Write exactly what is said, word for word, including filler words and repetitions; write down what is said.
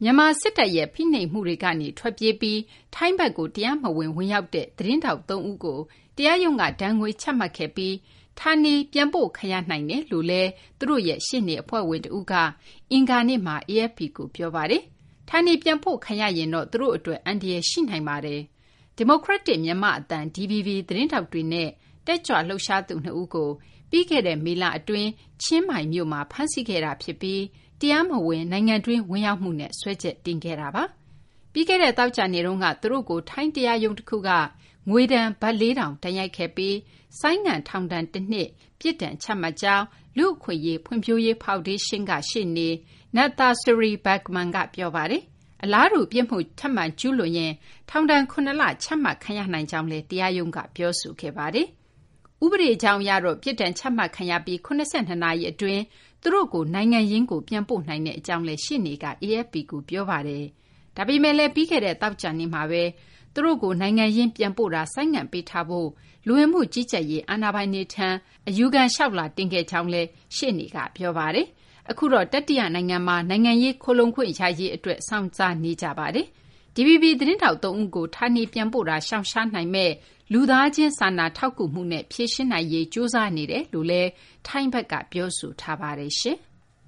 မြန်မာစစ်တပ်ရဲ့ဖိနှိပ်မှုတွေကနေထွက်ပြေးပြီးထိုင်းဘက်ကိုတရားမဝင်ဝင်ရောက်တဲ့သတင်းထောက်သုံးဦးကိုတရားရုံးကဒဏ်ငွေချမှတ်ခဲ့ပြီးဌာနေပြန်ပို့ခံရနိုင်တယ်လို့လည်းသူတို့ရဲ့ရှေ့နေအဖွဲ့ဝင်တဦးကအင်္ဂါနေ့မှာ A F P ကိုပြောပါတယ်။ဌာနေပြန်ပို့ခံရရင်တော့သူတို့အတွက်အန္တရာယ်ရှိနိုင်ပါတယ်။ဒီမိုကရက်တစ်မြန်မာအသံ D V B သတင်းထောက်တွေနဲ့တက်ကြွလှုပ်ရှားသူနှစ်ဦးကိုပြီးခဲ့တဲ့မေလအတွင်းချင်းမိုင်မြို့မှာဖမ်းဆီးခဲ့တာဖြစ်ပြီးတရားမဝင်နိုင်ငံတွင်းဝင်ရောက်မှုနဲ့ဆွဲချက်တင်ခဲ့တာပါ။ပြီးခဲ့တဲ့သောကြာနေ့တုန်းကသူတို့ကိုထိုင်းတရားရုံးတစ်ခုကငွေဒဏ်ဘတ်လေးထောင်တန်ရိုက်ခဲ့ပြီးဆိုင်းငံထောင်ဒဏ်တစ်နှစ်ပြစ်ဒဏ်ချမှတ်ကြောင်းလူ့အခွင့်အရေးဖွံ့ဖြိုးရေးဖောင်ဒေးရှင်းကရှေ့နေ Nathasiri Bergman ကပြောပါတယ်။အလားတူပြစ်မှုထပ်မံကျူးလွန်ရင်ထောင်ဒဏ်ခုနှစ်လချမှတ်ခံရနိုင်ကြောင်းလည်းတရားရုံးကပြောဆိုခဲ့ပါတယ်။ဥပဒေကြောင်းအရတော့ပြစ်ဒဏ်ချမှတ်ခံရပြီးခုနှစ်နာရီအတွင်းသူတို့ကိုနိုင်ငံရင်းကိုပြန်ပို့နိုင်တဲ့အကြောင်းလည်းရှေ့နေက A F P ကိုပြောပါတယ်။ဒါပေမဲ့လည်းပြီးခဲ့တဲ့သောကြာနေ့မှာပဲသူတို့ကိုနိုင်ငံရင်းပြန်ပို့တာဆိုင်းငံ့ပေးထားဖို့လူဝင်မှုကြီးကြပ်ရေးအာဏာပိုင်တွေထံအယူခံလျှောက်လာတင်ခဲ့ကြောင်းလည်းရှေ့နေကပြောပါတယ်။အခုတော့တတိယနိုင်ငံမှာနိုင်ငံရေးခိုလုံခွင့်ရရေးအတွက်စောင့်စားနေကြပါတယ်။ D V B သတင်းထောက်သုံးဦးကိုဌာနေပြန်ပို့တာရှောင်ရှားနိုင်မဲ့လူသားချင်းစာနာထောက်ကူမှုနဲ့ဖြေရှင်းနိုင်ရေးကြိုးစားနေတယ်လို့လည်းထိုင်းဘက်ကပြောဆိုထားပါတယ်ရှင်။